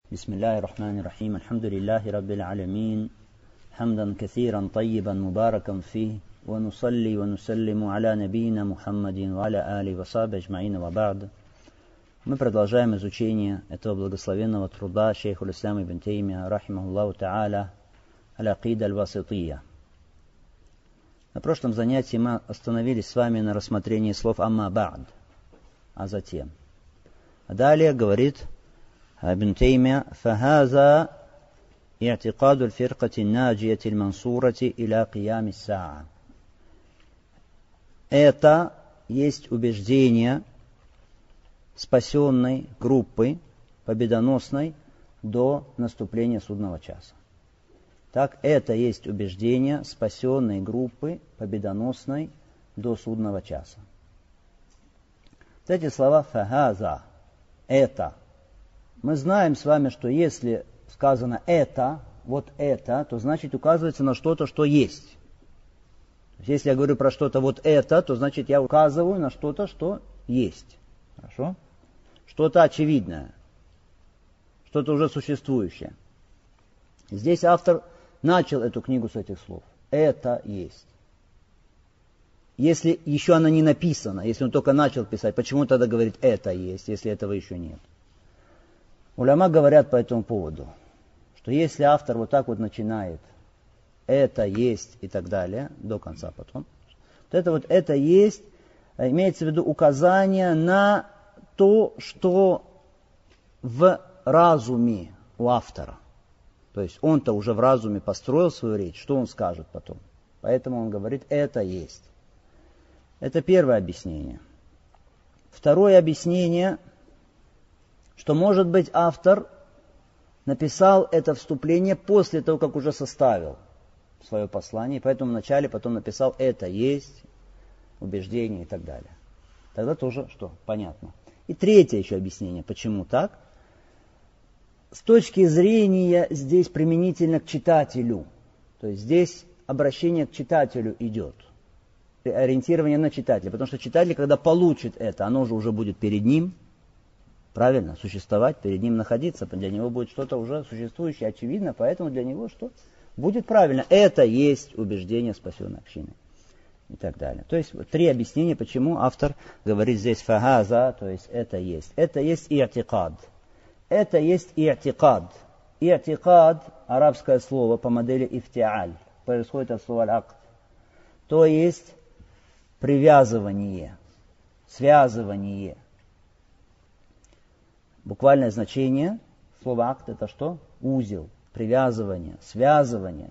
بسم الله الرحمن الرحيم الحمد لله رب العالمين حمدا كثيرا طيبا مباركا فيه ونصلي ونسلم على نبينا محمد وعلى آله وصحبه أجمعين وبعد. Мы продолжаем изучение этого благословенного труда шейха аль-Ислама ибн Теймия рахимахуллаху та'аля аль-Акида аль-Васития. На прошлом занятии мы остановились с вами на рассмотрении слов «амма ба'д», а затем. А далее говорит ابن تيمية فهذا اعتقاد الفرقة الناجية المنصورة إلى قيام الساعة. Это есть убеждение спасенной группы, победоносной, до наступления судного часа. Так, это есть убеждение спасенной группы, победоносной, до судного часа. Вот эти слова «фахаза» – «это». Мы знаем с вами, что если сказано «это», вот это, то значит указывается на что-то, что есть. То есть, если я говорю про что-то «вот это», то значит я указываю на что-то, что есть. Хорошо? Что-то очевидное. Что-то уже существующее. Здесь автор начал эту книгу с этих слов. Это есть. Если еще она не написана, если он только начал писать, почему тогда говорит «это есть», если этого еще нет? Уляма говорят по этому поводу, что если автор вот так вот начинает «это есть» и так далее, до конца потом, то это есть, имеется в виду указание на то, что в разуме у автора. То есть он-то уже в разуме построил свою речь, что он скажет потом. Поэтому он говорит «это есть». Это первое объяснение. Второе объяснение, что, может быть, автор написал это вступление после того, как уже составил свое послание, поэтому вначале потом написал «это есть», убеждение и так далее. Тогда тоже что? Понятно. И третье еще объяснение, почему так. С точки зрения здесь применительно к читателю, то есть здесь обращение к читателю идет, ориентирование на читателя, потому что читатель, когда получит это, оно же уже будет перед ним, правильно, существовать, перед ним находиться, для него будет что-то уже существующее, очевидно, поэтому для него что? Будет правильно. Это есть убеждение спасенной общины. И так далее. То есть три объяснения, почему автор говорит здесь фахаза, то есть это есть. Это есть и'тикад. Это есть и'тикад. И'тикад, арабское слово по модели ифтиаль, происходит от слова аль-акд. То есть привязывание, связывание. Буквальное значение слова акт это что? Узел, привязывание, связывание.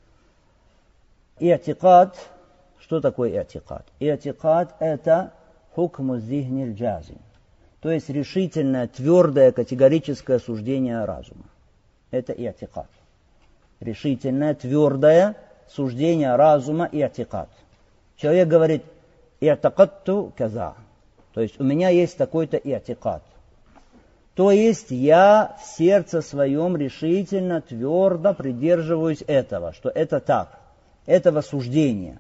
И'тикад, что такое и'тикад? И'тикад это хукму зихни аль-джазим, то есть решительное, твердое, категорическое суждение разума. Это и'тикад. Решительное, твердое суждение разума и'тикад. Человек говорит и'такадту каза, то есть у меня есть такой-то и'тикад. То есть я в сердце своем решительно, твердо придерживаюсь этого, что это так, этого суждения.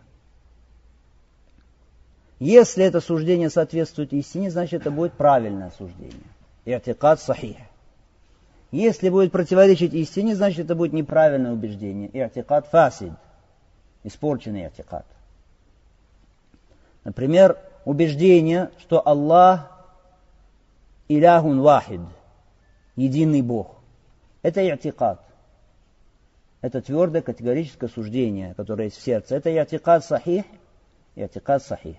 Если это суждение соответствует истине, значит это будет правильное суждение. И'тикад сахих. Если будет противоречить истине, значит это будет неправильное убеждение. И'тикад фасид. Испорченный и'тикад. Например, убеждение, что Аллах Иляхун вахид, единый Бог. Это и'тикад. Это твердое категорическое суждение, которое есть в сердце. Это и'тикад сахих. И'тикад сахих.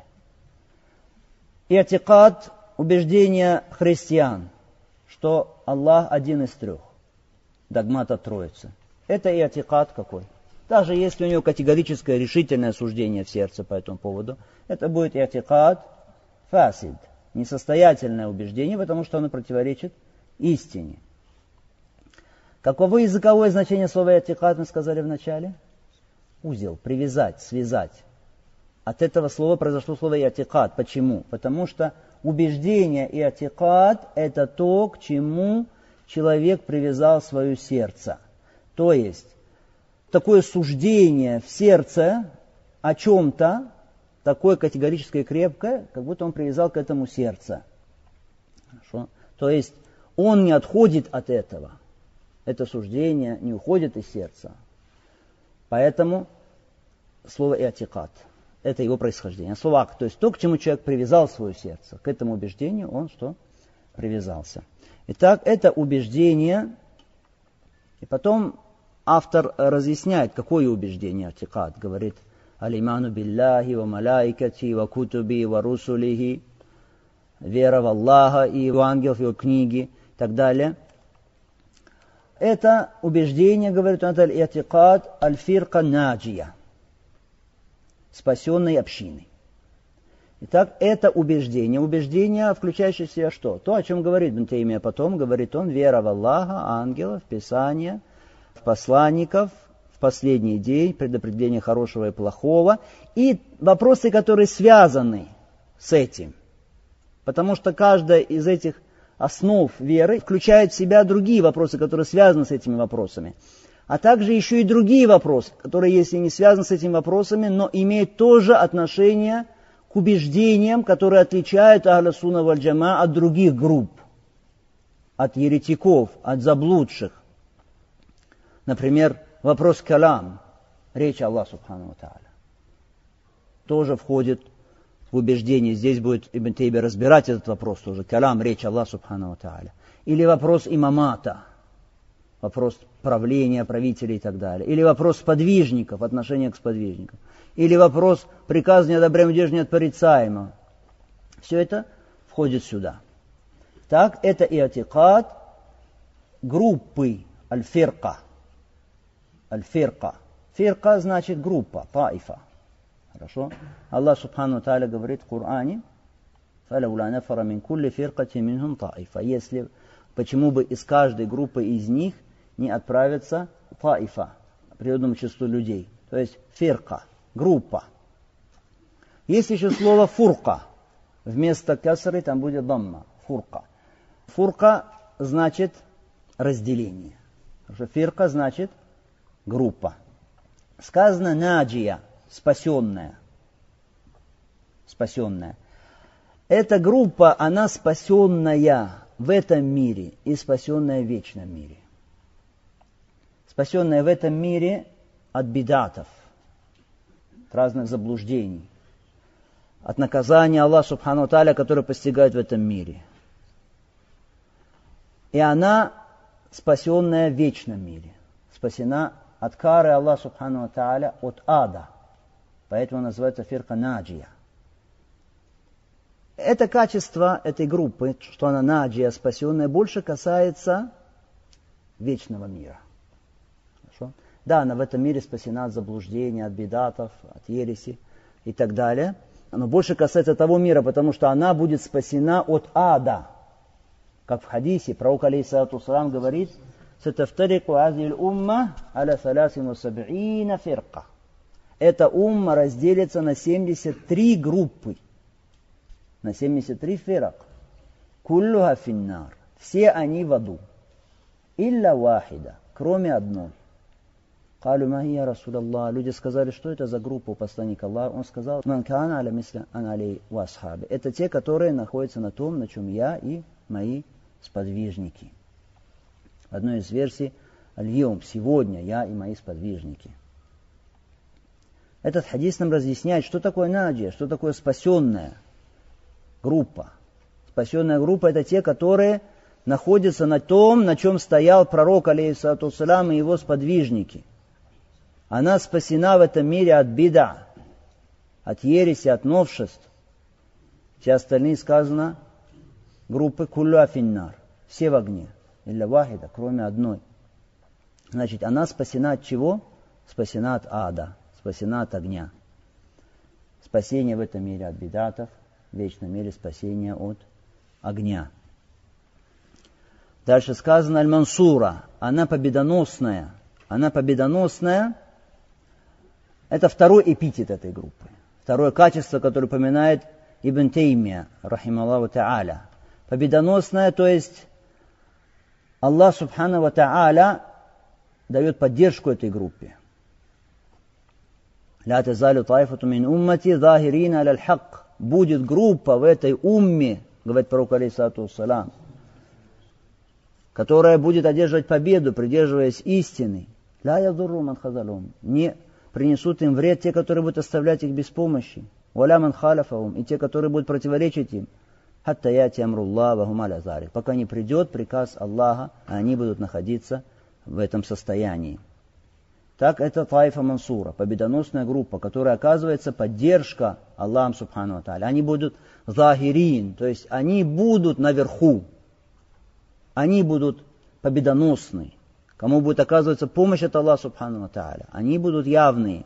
И'тикад убеждение христиан, что Аллах один из трех. Догмат от Троицы. Это и'тикад какой? Даже если у него категорическое решительное суждение в сердце по этому поводу, это будет и'тикад фасид. Несостоятельное убеждение, потому что оно противоречит истине. Каково языковое значение слова и'тикад, мы сказали в начале? Узел, привязать, связать. От этого слова произошло слово и'тикад. Почему? Потому что убеждение и'тикад это то, к чему человек привязал свое сердце. То есть, такое суждение в сердце о чем-то, такое категорическое и крепкое, как будто он привязал к этому сердце. Хорошо? То есть он не отходит от этого. это суждение не уходит из сердца. Поэтому слово «иатикад» – это его происхождение. Слово «акт», то есть то, к чему человек привязал свое сердце. К этому убеждению он что? Привязался. Итак, это убеждение. И потом автор разъясняет, какое убеждение «иатикад». Говорит: «Алиману билляхи ва малайкати ва кутуби ва русулихи». Вера в Аллаха и в ангелов, его книги и так далее. Это убеждение, говорит он, это аль-иатикад аль-фирка наджия, спасенной общины. Итак, это убеждение, включающее в себя что? То, о чем говорит Ибн Таймия потом, говорит он: вера в Аллаха, ангелов, Писания, в посланников, в последний день, предопределение хорошего и плохого, и вопросы, которые связаны с этим. Потому что каждая из этих основ веры включает в себя другие вопросы, которые связаны с этими вопросами. А также еще и другие вопросы, которые, если не связаны с этими вопросами, но имеют тоже отношение к убеждениям, которые отличают Ахля Сунна валь Джамаа от других групп, от еретиков, от заблудших. Например, вопрос калам, речь Аллаха Субхану ва Тааля, тоже входит в убеждение. Здесь будет Ибн Таймия разбирать этот вопрос тоже. Калам, речь Аллаха Субхану ва Тааля. Или вопрос имамата, вопрос правления, правителей и так далее. Или вопрос сподвижников, отношения к сподвижникам. Или вопрос приказа неодобряемого, удержания от порицаемого. Все это входит сюда. Так, это иатикад группы аль-фирка. Аль-фирка. Фирка значит группа, таифа. Хорошо? Аллах Субхану Тааля говорит в Коране: «Фалаула нафара мин кулли фиркати минхум таифа». Если, почему бы из каждой группы из них не отправиться таифа, определенному числу людей. То есть фирка, группа. Есть еще слово фурка. Вместо касры там будет дамма. Фурка. Фурка значит разделение. Фирка значит группа. Сказано наджия, спасенная. Спасенная. Эта группа, она спасенная в этом мире и спасенная в вечном мире. Спасенная в этом мире от бидатов, от разных заблуждений, от наказания Аллаха Субхану ва Тааля, которое постигает в этом мире. И она спасенная в вечном мире. Спасена от кары Аллаха Субхану ва Тааля, от ада. Поэтому называется фирка наджия. Это качество этой группы, что она наджия, спасенная, больше касается вечного мира. Хорошо? Да, она в этом мире спасена от заблуждения, от бидатов, от ереси и так далее. Но больше касается того мира, потому что она будет спасена от ада. Как в хадисе пророк алейхиссалату вассалам говорит: «Сатафтарику азиль умма аля 73 фирка». Эта умма разделится на 73 группы, на 73 фирак. Куллуха финнар. Все они в аду. Илля вахида, кроме одной. Калю махия Расулаллах. Люди сказали, что это за группа у посланника Аллаха. Он сказал: «Ман кана аля мисля ан алей ва асхаби». Это те, которые находятся на том, на чем я и мои сподвижники. В одной из версий: «Аль-йом», сегодня я и мои сподвижники. Этот хадис нам разъясняет, что такое наджия, что такое спасенная группа. Спасенная группа — это те, которые находятся на том, на чем стоял пророк, алейхиссалату вассалам, и его сподвижники. Она спасена в этом мире от бида, от ереси, от новшеств. Все остальные, сказано, группы куллуа финнар, все в огне, илля вахида, кроме одной. Значит, она спасена от чего? Спасена от ада, спасена от огня. Спасение в этом мире от бидатов, в вечном мире спасение от огня. Дальше сказано аль-мансура, она победоносная. Она победоносная. Это второй эпитет этой группы. Второе качество, которое упоминает Ибн Таймия, рахималлаху та'аля. Победоносная, то есть Аллах Субхану ва Тааля дает поддержку этой группе. «Ля тазалю таифату мин уммати захирина аля аль-хак». Будет группа в этой умме, говорит пророк алейхиссалату вассалам, которая будет одерживать победу, придерживаясь истины. Ля ядурру ман хазалум. Не принесут им вред те, которые будут оставлять их без помощи. Валя ман халяфаум. И те, которые будут противоречить им. Хатта яти амруллах ва хум аля залик. Пока не придет приказ Аллаха, а они будут находиться в этом состоянии. Так это Таифа Мансура, победоносная группа, которая оказывается поддержка Аллахом Субхану ва Тааля. Они будут захирин, то есть они будут наверху. Они будут победоносны. Кому будет оказываться помощь от Аллаха Субхану ва Тааля. Они будут явные.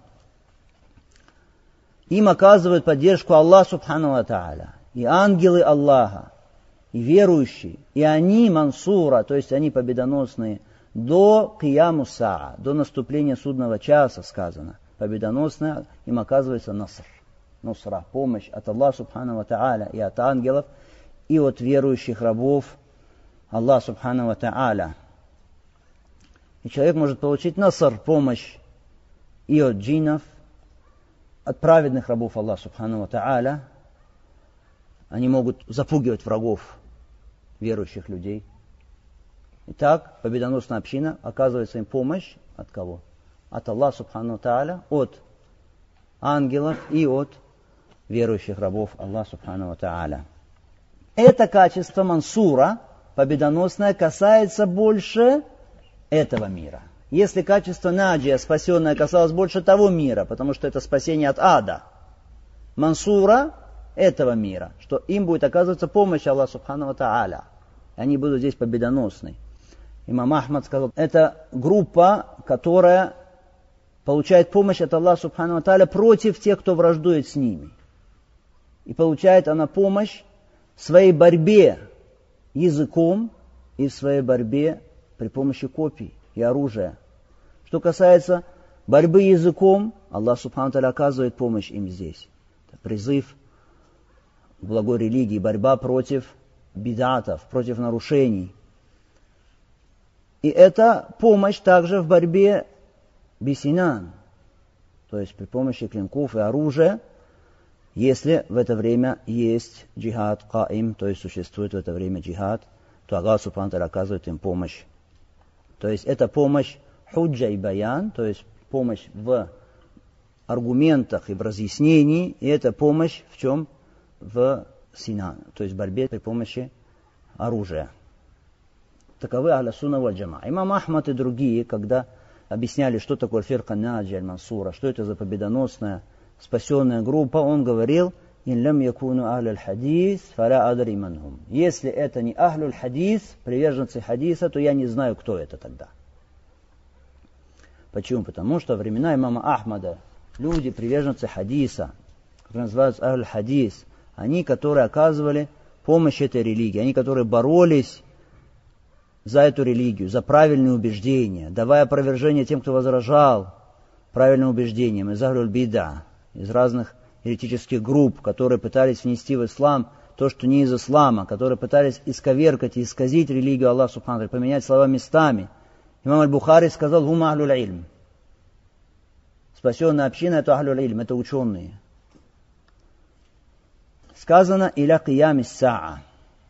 Им оказывают поддержку Аллах Субхану ва Тааля. И ангелы Аллаха, и верующие. И они Мансура, то есть они победоносные. До Кияму Саа, до наступления судного часа сказано. Победоносная им оказывается наср. Нусра, помощь от Аллаха Субхану ва Тааля и от ангелов, и от верующих рабов Аллаха Субхану ва Тааля. И человек может получить наср, помощь и от джиннов, от праведных рабов Аллаха Субхану ва Тааля. Они могут запугивать врагов верующих людей. Итак, победоносная община оказывается им помощь от кого? От Аллаха Субхану ва Тааля, от ангелов и от верующих рабов Аллаха Субхану ва Тааля. Это качество Мансура, победоносное, касается больше этого мира. Если качество Наджия, спасенное, касалось больше того мира, потому что это спасение от ада, Мансура этого мира, что им будет оказываться помощь Аллаха Субхану ва Тааля. Они будут здесь победоносны. Имам Ахмад сказал, это группа, которая получает помощь от Аллаха Субхану ва Тааля против тех, кто враждует с ними. И получает она помощь в своей борьбе языком и в своей борьбе при помощи копий и оружия. Что касается борьбы языком, Аллах Субхану ва Тааля оказывает помощь им здесь. Это призыв к благой религии, борьба против бидатов, против нарушений. И это помощь также в борьбе бисинан, то есть при помощи клинков и оружия, если в это время есть джихад каим, то есть существует в это время джихад, то Аллах Субхану ва Тааля оказывает им помощь. То есть это помощь худжа и баян, то есть помощь в аргументах и в разъяснении, и это помощь в чем? В синан, то есть в борьбе при помощи оружия. Таковы ахля сунна валь джама. Имам Ахмад и другие, когда объясняли, что такое фирка Наджи аль-Мансура, что это за победоносная спасенная группа, он говорил, «Ин лям якуну ахлю аль-хадис, фаля адри манхум». Если это не ахлю аль-хадис, приверженцы хадиса, то я не знаю, кто это тогда. Почему? Потому что во времена имама Ахмада люди, приверженцы хадиса, которые называются ахлю аль-хадис, они, которые оказывали помощь этой религии, они, которые боролись за эту религию, за правильные убеждения, давая опровержение тем, кто возражал правильным убеждениям, из ахлю аль-бида, из разных еретических групп, которые пытались внести в ислам то, что не из ислама, которые пытались исковеркать и исказить религию Аллаха Субхану ва Тааля, поменять слова местами. Имам аль-Бухари сказал, «Гум ахлю аль-ильм». Спасенная община – это ахлю аль-ильм, это ученые. Сказано «Иля киями саа»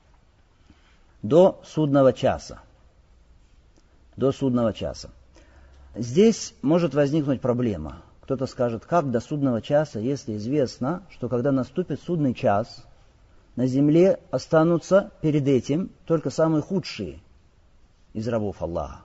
до судного часа. До судного часа. Здесь может возникнуть проблема. Кто-то скажет, как до судного часа, если известно, что когда наступит судный час, на земле останутся перед этим только самые худшие из рабов Аллаха.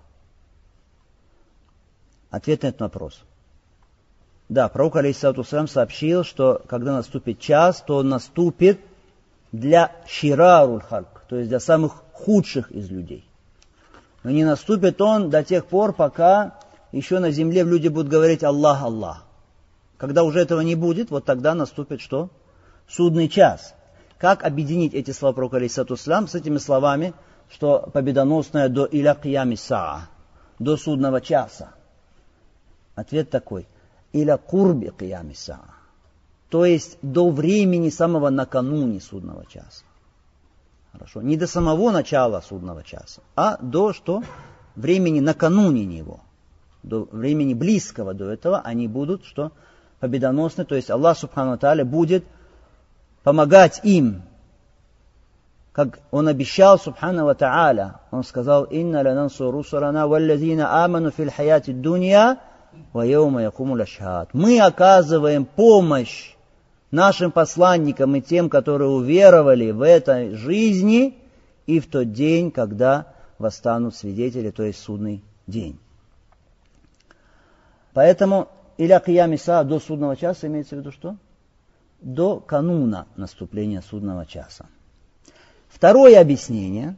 Ответ на этот вопрос. Да, пророк алейхиссалату вассалям сообщил, что когда наступит час, то он наступит для шираруль хальк, то есть для самых худших из людей. Но не наступит он до тех пор, пока еще на земле люди будут говорить Аллах, Аллах. Когда уже этого не будет, вот тогда наступит что? Судный час. Как объединить эти слова пророка алейхиссалату вассалям с этими словами, что победоносное до иля киями саа, до судного часа? Ответ такой. Иля курби киями саа. То есть до времени самого накануне судного часа. Хорошо. Не до самого начала судного часа, а до что? Времени накануне него. До времени близкого до этого они будут что? Победоносны. То есть Аллах Субхану ва Тааля будет помогать им как он обещал, субхана ва та'аля, он сказал: «Инна ланансуру русулана валлазина аману фил хаяти дунья ва яума якумул ашхад». Мы оказываем помощь нашим посланникам и тем, которые уверовали в этой жизни, и в тот день, когда восстанут свидетели, то есть судный день. Поэтому иля киями саа, до судного часа, имеется в виду что? До кануна наступления судного часа. Второе объяснение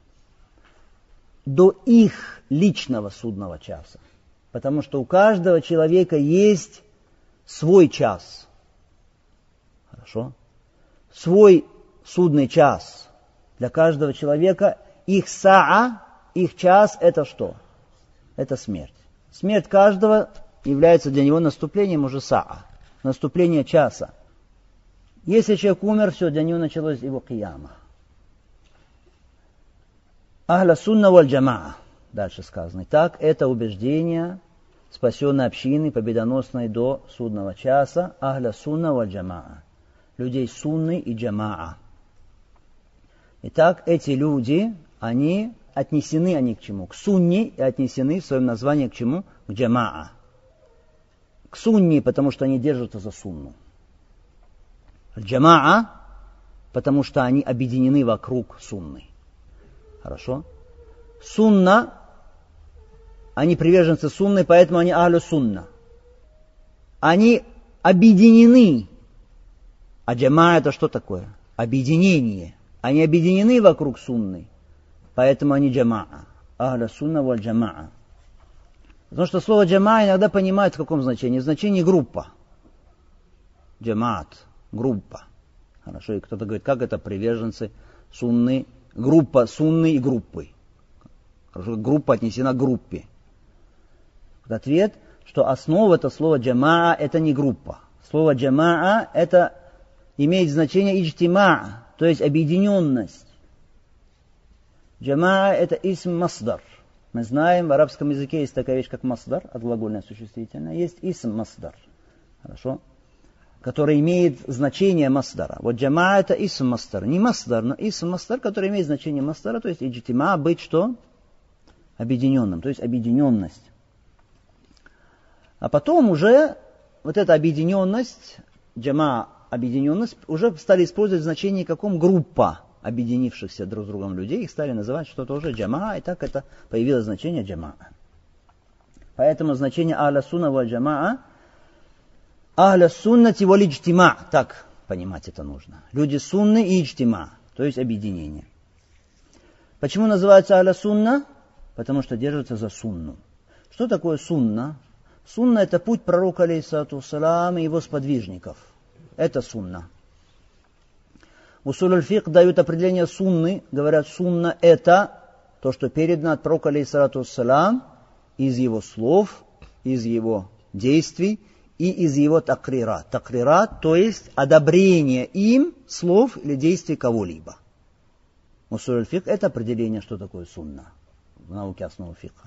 – до их личного судного часа. Потому что у каждого человека есть свой час. Хорошо? Свой судный час. Для каждого человека их саа, их час – это что? Это смерть. Смерть каждого является для него наступлением уже саа, наступление часа. Если человек умер, все, для него началось его кияма. Ахля сунна валь джамаа. Дальше сказано. Так, это убеждение спасенной общины, победоносной до судного часа. Ахля сунна валь джамаа. Людей сунны и джамаа. Итак, эти люди, они отнесены к чему? К сунне, и отнесены в своем названии к чему? К джамаа. К сунне, потому что они держатся за сунну. Джамаа, потому что они объединены вокруг сунны. Хорошо? Сунна, они приверженцы сунны, поэтому они ахлю сунна. Они объединены. А джамаа это что такое? Объединение. Они объединены вокруг сунны, поэтому они джамаа. Ахля сунна валь джамаа. Потому что слово джамаа иногда понимают в каком значении? В значении группа. Джамаат. Группа. Хорошо, и кто-то говорит, как это приверженцы сунны, группа сунны и группы. Хорошо, группа отнесена к группе. Ответ, что основа это слова джамаа, это не группа. Слово джамаа это имеет значение иджтимаа, то есть объединенность. Джамаа это исм масдар. Мы знаем, в арабском языке есть такая вещь, как масдар, отглагольное существительное. Есть исм масдар. Хорошо? Который имеет значение масдара. Вот джамаа это исм масдар. Не масдар, но исм масдар, который имеет значение масдара, то есть иджтима быть что? Объединенным, то есть объединенность. А потом уже вот эта объединенность, джамаа, объединенность, уже стали использовать в значении каком? Группа объединившихся друг с другом людей. Их стали называть что-то уже джамаа, и так это появилось значение джамаа. Поэтому значение ахля сунна валь джамаа ахля суннати валь иджтима. Так понимать это нужно. Люди сунны и иджтима, то есть объединение. Почему называется ахля сунна? Потому что держатся за сунну. Что такое сунна? Сунна это путь пророка алейхиссалату вассалам и его сподвижников. Это сунна. Усуль аль-фикх дают определение сунны. Говорят, сунна это то, что передано от пророка алейхиссалату вассалам из его слов, из его действий и из его такрират. Такрират, то есть одобрение им слов или действий кого-либо. Усуль аль-фикх это определение, что такое сунна в науке основы фикха.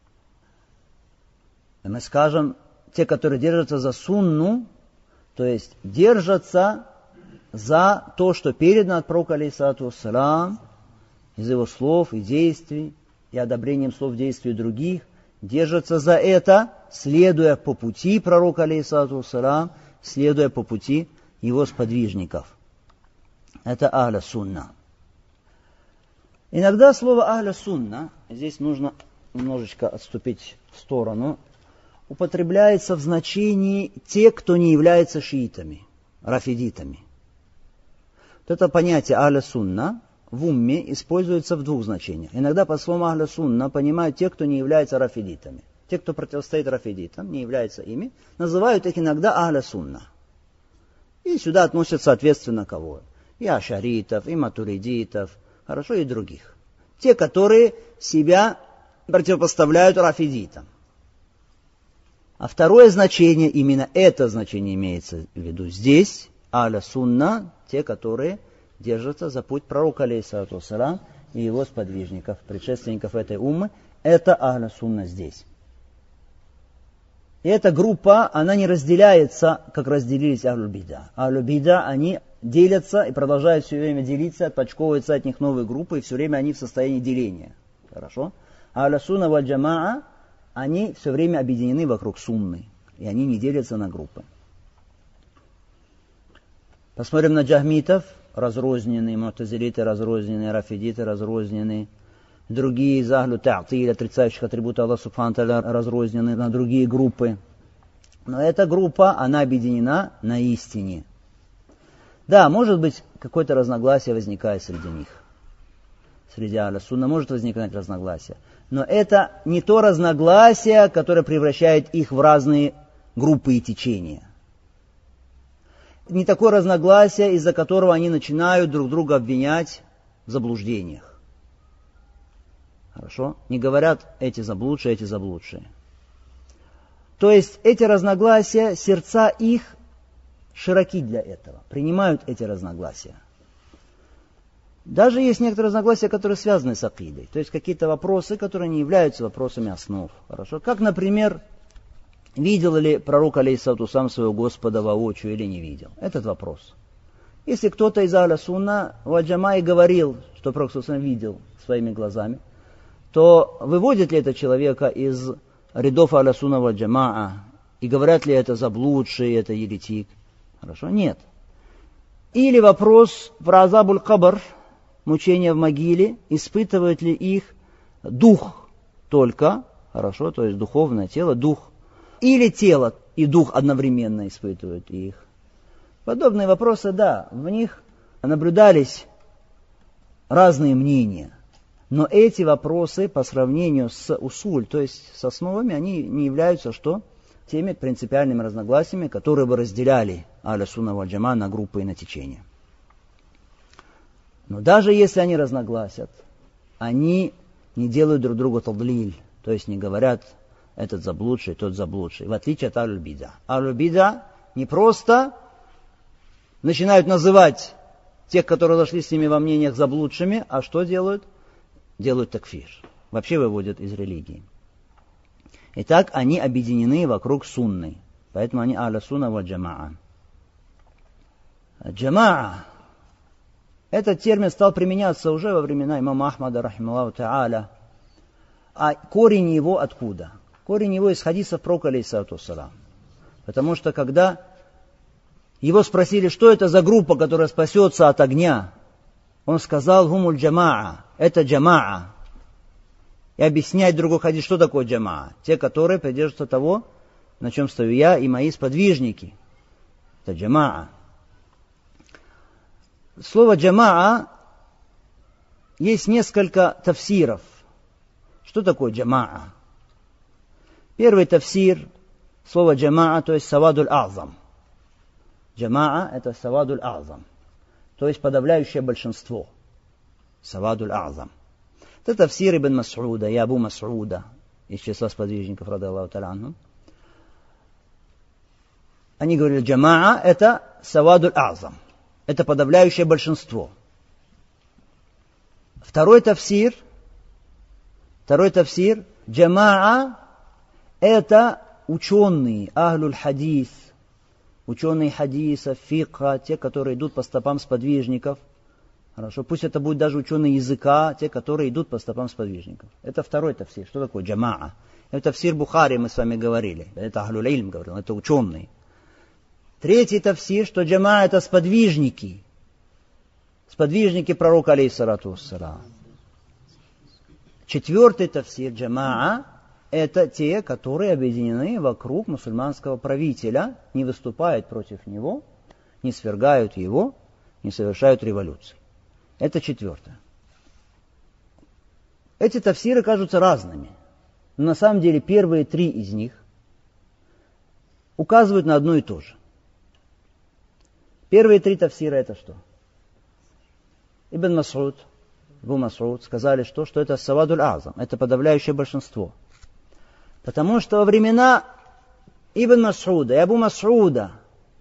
Мы скажем, те, которые держатся за сунну, то есть держатся за то, что передано от пророка алейхиссалату вассалам, из его слов и действий, и одобрением слов и действий других, держатся за это, следуя по пути пророка алейхиссалату вассалам, следуя по пути его сподвижников. Это ахля сунна. Иногда слово ахля сунна, здесь нужно немножечко отступить в сторону, употребляется в значении те, кто не является шиитами, рафидитами. Вот это понятие ахля сунна в умме используется в двух значениях. Иногда под словом ахля сунна понимают те, кто не является рафидитами. Те, кто противостоит рафидитам, не являются ими, называют их иногда ахля сунна. И сюда относят соответственно кого? И ашаритов, и матуридитов, хорошо, и других. Те, которые себя противопоставляют рафидитам. А второе значение, именно это значение имеется в виду здесь, ахля сунна, те, которые держатся за путь пророка алейхиссалату вассалам и его сподвижников, предшественников этой уммы, это ахля сунна здесь. И эта группа, она не разделяется, как разделились ахлю бида. Ахлю бида, они делятся и продолжают все время делиться, отпочковываются от них новые группы, и все время они в состоянии деления. Хорошо? А Ахлю-сунна валь джамаа, они все время объединены вокруг сунны, и они не делятся на группы. Посмотрим на джахмитов, разрозненные, му'тазилиты разрозненные, рафидиты разрозненные, другие из ахлю та'тиль, отрицающих атрибуты Аллаха субхану тааля, разрознены на другие группы. Но эта группа, она объединена на истине. Да, может быть, какое-то разногласие возникает среди них. Среди ахлю-сунна может возникать разногласие. Но это не то разногласие, которое превращает их в разные группы и течения. Не такое разногласие, из-за которого они начинают друг друга обвинять в заблуждениях. Хорошо? Не говорят эти заблудшие, эти заблудшие. То есть эти разногласия, сердца их широки для этого, принимают эти разногласия. Даже есть некоторые разногласия, которые связаны с акидой. То есть какие-то вопросы, которые не являются вопросами основ. Хорошо? Как, например, видел ли пророк алейхиссалату вассалям своего Господа воочию или не видел? Этот вопрос. Если кто-то из ахля-сунна валь джамаа говорил, что пророк видел своими глазами, то выводит ли это человека из рядов ахля-сунна валь джамаа и говорят ли это заблудший, это еретик? Хорошо? Нет. Или вопрос про азабуль кабр, мучения в могиле, испытывает ли их дух только, хорошо, то есть духовное тело, дух, или тело и дух одновременно испытывают их. Подобные вопросы, да, в них наблюдались разные мнения. Но эти вопросы по сравнению с усуль, то есть с основами, они не являются что? Теми принципиальными разногласиями, которые бы разделяли ахлю-сунна валь джамаа на группы и на течения. Но даже если они разногласят, они не делают друг другу тадлиль, то есть не говорят этот заблудший, тот заблудший, в отличие от ахлю-бид'а. Ахлю-бид'а не просто начинают называть тех, которые зашли с ними во мнениях заблудшими, а что делают? Делают такфир. Вообще выводят из религии. Итак, они объединены вокруг сунны. Поэтому они ахлю-сунна валь джамаа. Джамаа. Этот термин стал применяться уже во времена имама Ахмада, рахималлаху та'аля. А корень его откуда? Корень его из хадисов пророка алейхиссалату вассалям. Потому что когда его спросили, что это за группа, которая спасется от огня, он сказал, гумуль джамаа, это джамаа. И объяснять другой хадис, что такое джамаа. Те, которые придерживаются того, на чем стою я и мои сподвижники. Это джамаа. Слово джамаа есть несколько тафсиров. Что такое джамаа? Первый тафсир слова джамаа, то есть савадуль азам. Джамаа это савадуль азам, то есть подавляющее большинство. Савадуль азам. Это тафсир ибн Мас'уда и Абу Мас'уда из числа сподвижников радиаллаху та'аля анхум. Они говорили, джамаа это савадуль азам. Это подавляющее большинство. Второй тафсир, джамаа это ученые, ахлюль хадис, ученые хадиса, фикха, те, которые идут по стопам сподвижников. Хорошо, пусть это будет даже ученые языка, те, которые идут по стопам сподвижников. Это второй тафсир. Что такое джамаа? Это тафсир Бухари, мы с вами говорили. Это ахлюль ильм говорил, это ученые. Третий тафсир, что джамаа это сподвижники. Сподвижники пророка алейхиссалату вассалям. Четвертый тафсир джамаа это те, которые объединены вокруг мусульманского правителя, не выступают против него, не свергают его, не совершают революции. Это четвертое. Эти тафсиры кажутся разными, но на самом деле первые три из них указывают на одно и то же. Первые три тафсира это что? Ибн Мас'уд, Абу Мас'уд сказали, что это савадуль азам, это подавляющее большинство. Потому что во времена Ибн Мас'уда и Абу Мас'уда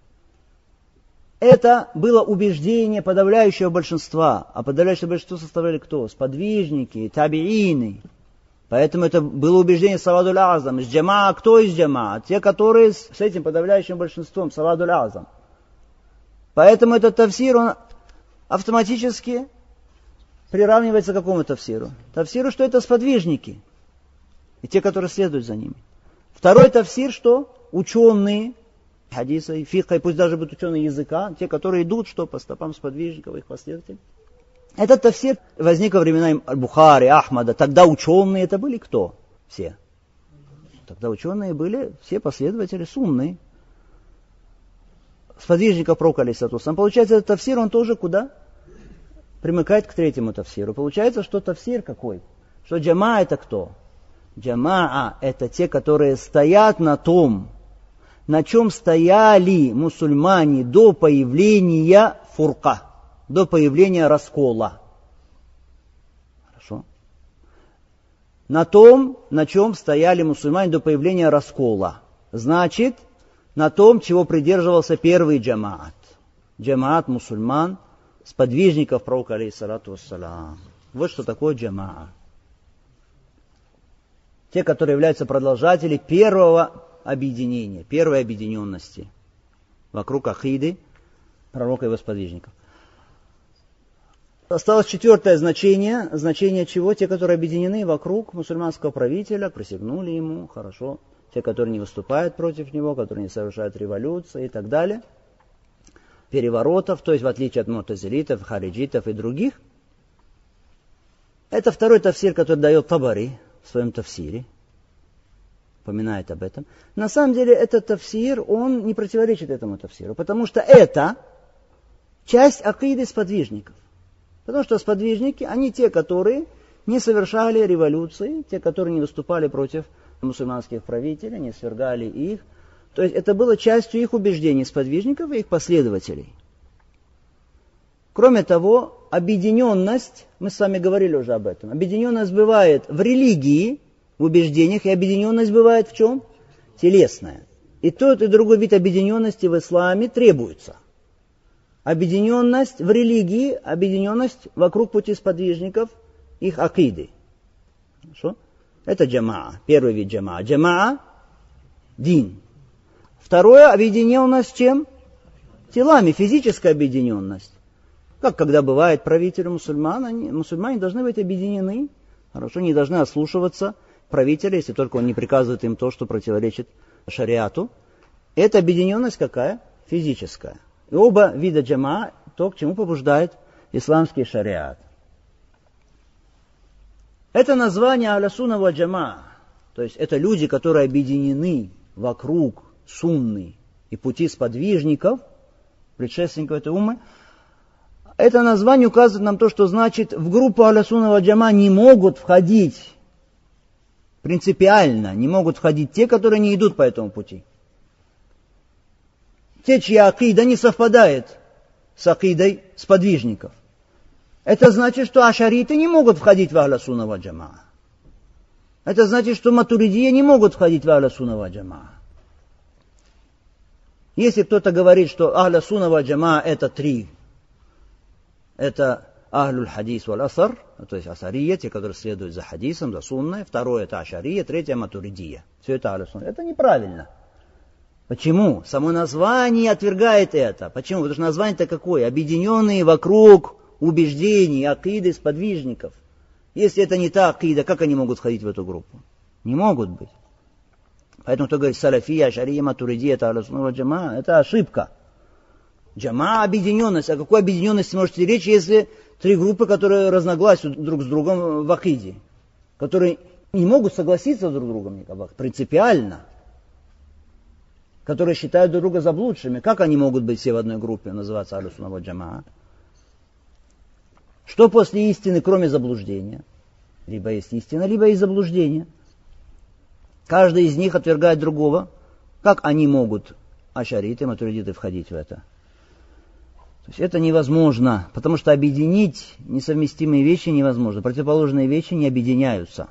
это было убеждение подавляющего большинства. А подавляющее большинство составляли кто? Сподвижники, табиины. Поэтому это было убеждение савадуль азам. Из джамаа, кто из джамаа? Те, которые с этим подавляющим большинством, савадуль азам. Поэтому этот тафсир, он автоматически приравнивается к какому тафсиру? Тафсиру, что это сподвижники. И те, которые следуют за ними. Второй тафсир, что? Ученые хадиса и фикха, и пусть даже будут ученые языка, те, которые идут, что по стопам сподвижников, их последователей. Этот тафсир возник во времена Аль-Бухари, Ахмада. Тогда ученые это были кто? Все. Тогда ученые были все последователи сунны. Сподвижников пророка алейхиссалату вассалям. Получается, этот тафсир, он тоже куда? Примыкает к третьему тафсиру. Получается, что тафсир какой? Что джамаа это кто? Джамаа это те, которые стоят на том, на чем стояли мусульмане до появления фурка, до появления раскола. Хорошо? На том, на чем стояли мусульмане до появления раскола. Значит, на том, чего придерживался первый джамаат. Джамаат мусульман, сподвижников пророка алейхиссалату вассалям. Вот что такое джамаа. Те, которые являются продолжателями первого объединения, первой объединенности вокруг акиды пророка и его сподвижников. Осталось четвертое значение. Значение чего? Те, которые объединены вокруг мусульманского правителя, присягнули ему, хорошо. Те, которые не выступают против него, которые не совершают революции и так далее. Переворотов, то есть в отличие от мутазилитов, хариджитов и других. Это второй тафсир, который дает Табари в своем тафсире. Упоминает об этом. На самом деле этот тафсир, он не противоречит этому тафсиру, потому что это часть акиды сподвижников. Потому что сподвижники, они те, которые не совершали революции, те, которые не выступали против мусульманских правителей, не свергали их. То есть это было частью их убеждений сподвижников и их последователей. Кроме того, объединенность, мы с вами говорили уже об этом, объединенность бывает в религии, в убеждениях, и объединенность бывает в чем? Телесная. И тот, и другой вид объединенности в исламе требуется. Объединенность в религии, объединенность вокруг пути сподвижников, их акиды. Хорошо? Это джамаа, первый вид джамаа. Джамаа – дин. Второе – объединенность чем? Телами, физическая объединенность. Как когда бывает правители мусульмане должны быть объединены, хорошо, не должны ослушиваться правителя, если только он не приказывает им то, что противоречит шариату. Это объединенность какая? Физическая. И оба вида джамаа, то, к чему побуждает исламский шариат. Это название аля-сунна ва джамаа, то есть это люди, которые объединены вокруг сунны и пути сподвижников, предшественников этой уммы. Это название указывает нам то, что значит в группу аля-сунна ва джамаа не могут входить принципиально, не могут входить те, которые не идут по этому пути. Те, чья акида не совпадает с акидой сподвижников. Это значит, что ашариты не могут входить в ахля-сунна ва джамаа. Это значит, что матуридия не могут входить в ахля-сунна ва джамаа. Если кто-то говорит, что ахля-сунна ва джамаа это три, это ахлюль хадис валь асар, то есть асария, те, которые следуют за хадисом, за сунной. Второе это ашария, третье матуридия. Все это ахля-сунна. Это неправильно. Почему? Само название отвергает это. Почему? Потому что название-то какое? Объединенные вокруг убеждений, акиды сподвижников. Если это не та акида, как они могут входить в эту группу? Не могут быть. Поэтому кто говорит салафия, ашария, матуридия, это ахля-сунна ва джамаа, это ошибка. Джамаа объединенность. О какой объединенности можете речь, если три группы, которые разногласят друг с другом в акиде, которые не могут согласиться друг с другом никак, принципиально, которые считают друг друга заблудшими. Как они могут быть все в одной группе, называться ахлю-сунна ва джамаа? Что после истины, кроме заблуждения? Либо есть истина, либо есть заблуждение. Каждый из них отвергает другого. Как они могут, ашариты, матуридиты, входить в это? То есть это невозможно, потому что объединить несовместимые вещи невозможно. Противоположные вещи не объединяются.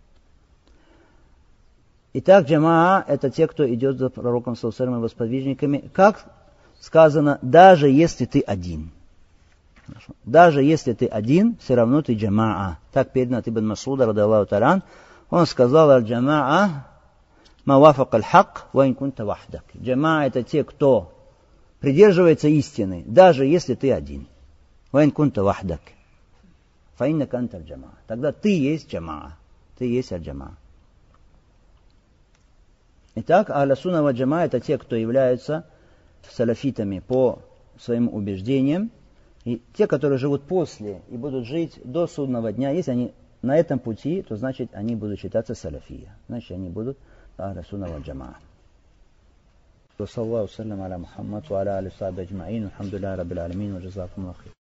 Итак, джамаа – это те, кто идет за пророком саллаллаху алейхи ва саллям и его сподвижниками. Как сказано, даже если ты один. Хорошо. Даже если ты один, все равно ты джамаа. Так передано от Ибн Масуда, радиаллаху та'аля, он сказал, аль-джамаа ма вафак аль-хак ва ин кунта вахдак. Джамаа – это те, кто придерживается истины, даже если ты один. Вайн кунта вахдак. Фаиннака анта аль-джамаа. Тогда ты есть джамаа. Ты есть аль-джамаа. Итак, ахля сунна ва джамаа это те, кто являются салафитами по своим убеждениям. И те, которые живут после и будут жить до судного дня, если они на этом пути, то значит они будут считаться салафия. Значит они будут ахля сунна ва джамаа. وصلى الله وسلم على محمد وعلى آله وصحبه أجمعين والحمد لله رب العالمين وجزاكم الله خير.